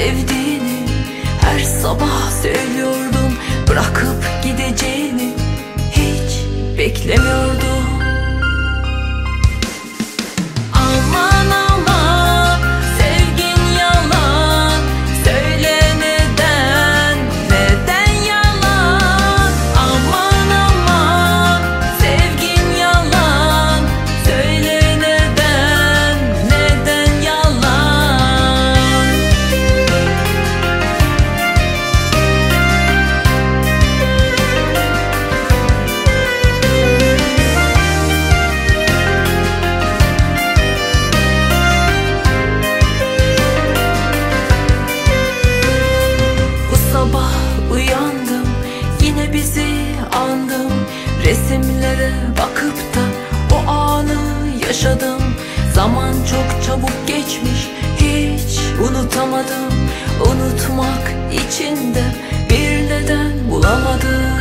sevdiğini her sabah söylüyordun. Bırakıp gideceğini hiç beklemiyordum. Aman aman sevgin yalan, söyle neden, neden yalan? Aman aman sevgin yalan, söyle neden, neden yalan? Sabah uyandım, yine bizi andım. Resimlere bakıp da o anı yaşadım. Zaman çok çabuk geçmiş, hiç unutamadım. Unutmak için de bir neden bulamadım.